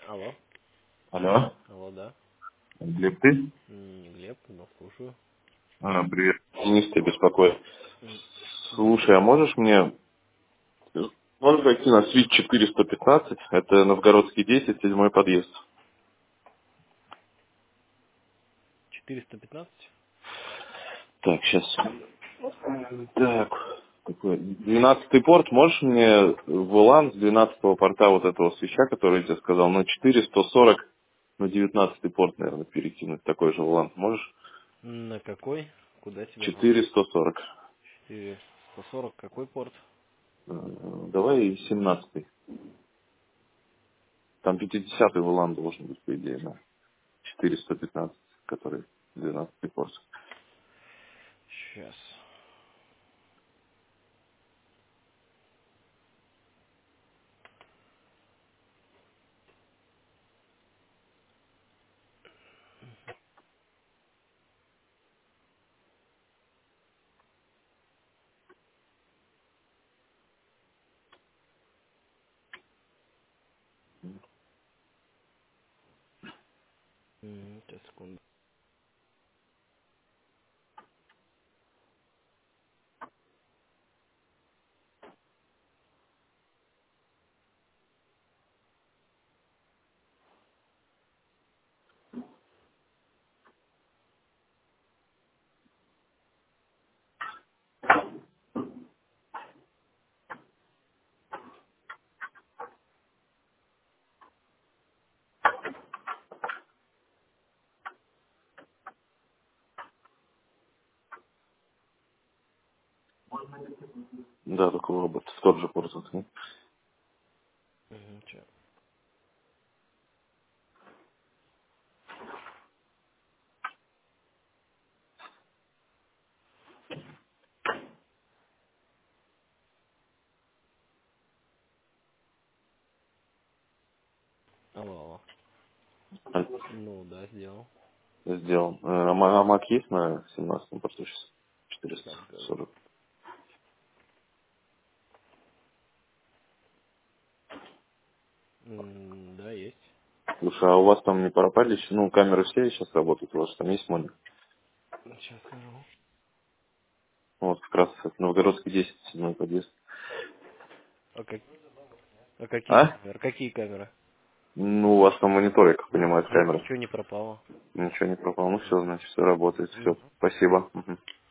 Алло. Алло, Алло, да. Глеб, ты? Глеб, ну, слушаю. Привет. Денис тебя беспокоит. Да. Слушай, а можешь зайти на свит 415? Это Новгородский 10, седьмой подъезд. 415? Так, сейчас. Так, какой? 12-й порт. Можешь мне вулан с 12-го порта вот этого свеча, который я тебе сказал, на 440 на 19-й порт, наверное, перекинуть такой же вулан? Можешь? На какой? Куда тебе надо? 440. 440, какой порт? Давай 17-й. Там 50-й вулан должен быть, по идее, да. 415, который 12 курс. Сейчас. Сейчас, секунду. Да, только робот. В тот же порт. Вот, Ща. Алло, алло. Ну, да, сделал. сделан. Мак есть на 17-м порту сейчас? Сейчас скажу. 440. Да, есть. Слушай, а у вас там не пропали еще? Ну, камеры все сейчас работают, у вас там есть монитор? Сейчас скажу. Вот как раз это Новгородский 10, седьмой подъезд. А, как... а какие А? камеры? Какие камеры? Ну, у вас там монитор, я как понимаю, с камеры. Ничего не пропало. Ничего не пропало. Ну, все, значит, все работает. Все, Мгм. спасибо. Мгм.